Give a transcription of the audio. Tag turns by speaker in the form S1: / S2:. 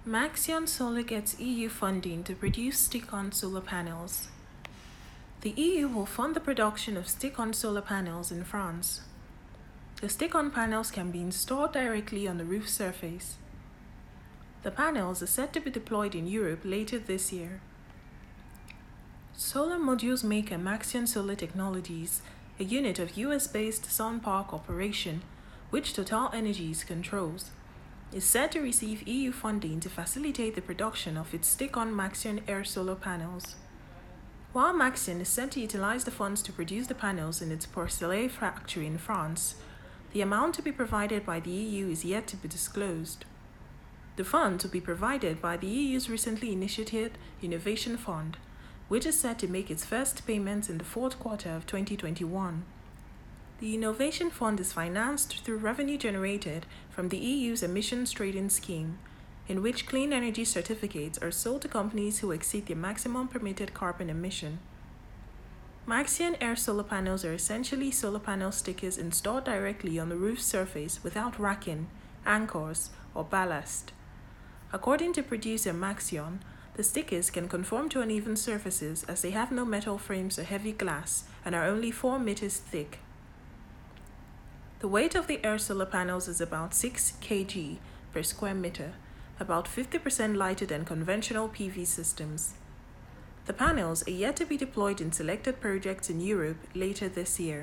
S1: Maxion Solar gets EU funding to produce stick-on solar panels. The EU will fund the production of stick-on solar panels in France. The stick-on panels can be installed directly on the roof surface. The panels are set to be deployed in Europe later this year. Solar modules maker Maxion Solar Technologies, a unit of US-based SunPower Corporation, which TotalEnergies controls, is set to receive EU funding to facilitate the production of its stick-on Maxion Air solar panels. While Maxion is set to utilize the funds to produce the panels in its Porcelet factory in France, the amount to be provided by the EU is yet to be disclosed. The funds will be provided by the EU's recently initiated Innovation Fund, which is set to make its first payments in the fourth quarter of 2021. The Innovation Fund is financed through revenue generated from the EU's emissions trading scheme, in which clean energy certificates are sold to companies who exceed their maximum permitted carbon emission. Maxion Air solar panels are essentially solar panel stickers installed directly on the roof surface without racking, anchors, or ballast. According to producer Maxion, the stickers can conform to uneven surfaces as they have no metal frames or heavy glass and are only 4 meters thick. The weight of the air solar panels is about 6 kg per square meter, about 50% lighter than conventional PV systems. The panels are yet to be deployed in selected projects in Europe later this year.